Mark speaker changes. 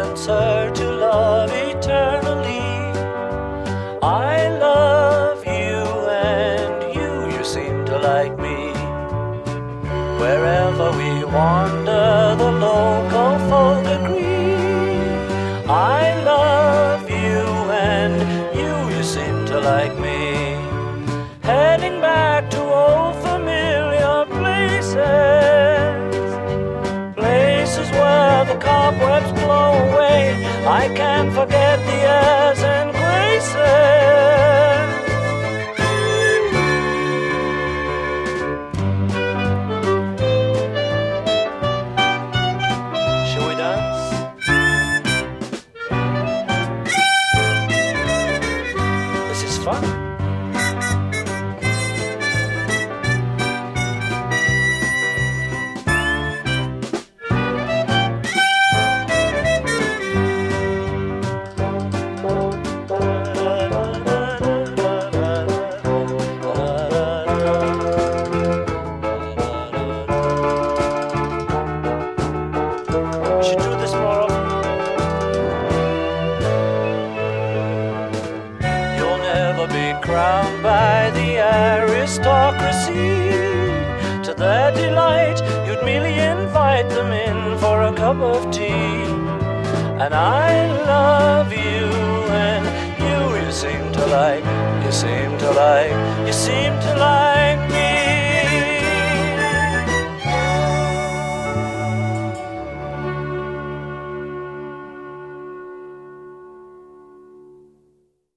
Speaker 1: wants her to love eternally. I love you and you seem to like me. Wherever we wander, the local folk agree. I love you and you seem to like me. Heading back to old familiar places, places where the cobwebs blow away. I can't forget the airs and graces. Crowned by the aristocracy. To their delight, you'd merely invite them in for a cup of tea. And I love you, and you seem to like, you seem to like, you seem to like me.